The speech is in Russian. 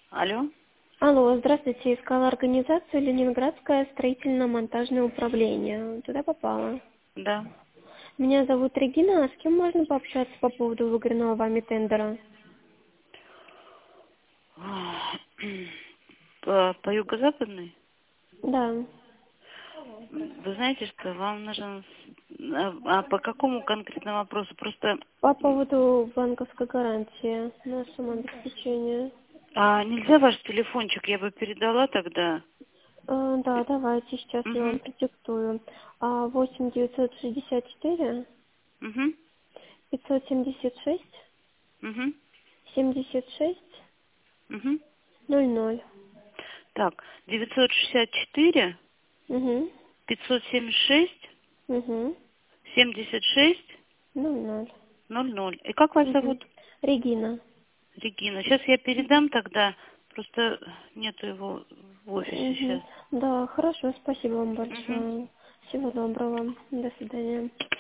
Алло? Алло, здравствуйте. Искала организацию Ленинградское строительно-монтажное управление. Туда попала. Да. Меня зовут Регина. А с кем можно пообщаться по поводу выигранного вами тендера? По юго-западной? Да. Вы знаете, что вам нужен... А по какому конкретному вопросу? Просто... По поводу банковской гарантии нашему обеспечению. А нельзя ваш телефончик? Я бы передала тогда. Да, давайте, сейчас я вам Угу. продиктую. 8 964 Угу. 576 Угу. 76 Угу. 00. Так, 964 Угу. 576 Угу. 76 00. 00. И как вас Угу. зовут? Регина. Регина. Сейчас я передам тогда. Просто нету его в офисе Мгм. сейчас. Да, хорошо, спасибо вам Угу. большое. Всего доброго. До свидания.